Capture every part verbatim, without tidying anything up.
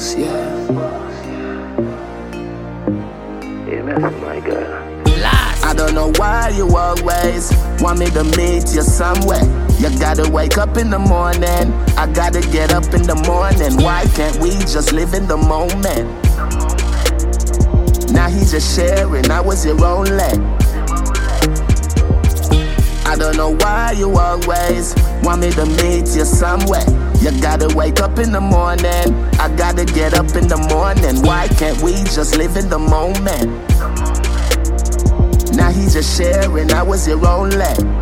boss, yeah. Amen, my girl. I don't know why you always want me to meet you somewhere. You gotta wake up in the morning, I gotta get up in the morning. Why can't we just live in the moment? Now he just sharing, I was here only. I don't know why you always want me to meet you somewhere. You gotta wake up in the morning, I gotta get up in the morning. Why can't we just live in the moment? Now he just sharing, I was here only.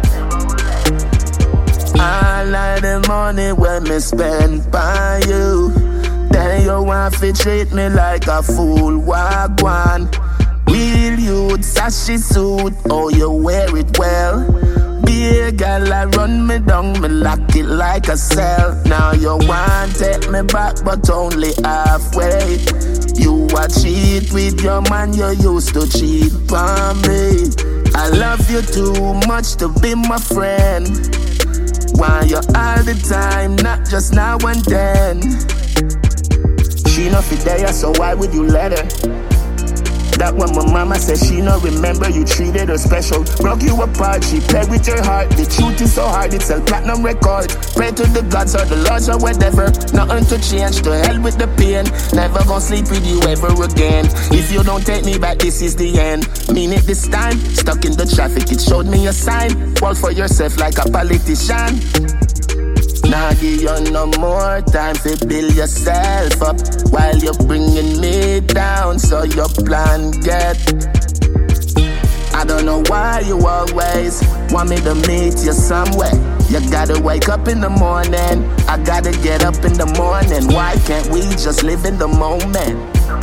All of the money when me spend by you, then you want to treat me like a fool. Wagwan, real youth, sashi suit, oh you wear it well. Be a girl, I run me down, me lock it like a cell. Now you want to take me back, but only halfway. You a cheat with your man, you used to cheat on me. I love you too much to be my friend. Want you all the time, not just now and then. She not fit there, so why would you let her? That when my mama said she not remember you treated her special. Broke you apart, she played with your heart. The truth is so hard, it's a platinum record. Pray to the gods or the lords or whatever. Nothing to change, to hell with the pain. Never gonna sleep with you ever again. If you don't take me back, this is the end. Mean it this time, stuck in the traffic, it showed me a sign. Fall for yourself like a politician. Now give you no more time to build yourself up while you're bringing me down, so your plan get. I don't know why you always want me to meet you somewhere. You gotta wake up in the morning, I gotta get up in the morning. Why can't we just live in the moment?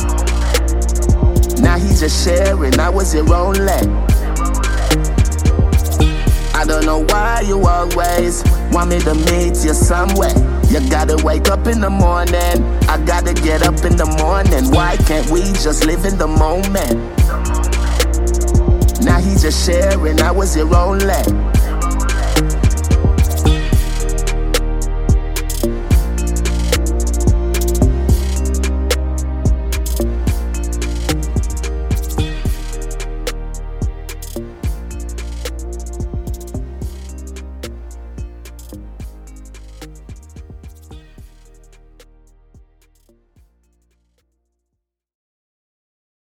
Now he just sharing, I was here only. I don't know why you always want me to meet you somewhere. You gotta wake up in the morning, I gotta get up in the morning. Why can't we just live in the moment? Now he just sharing, I was here only.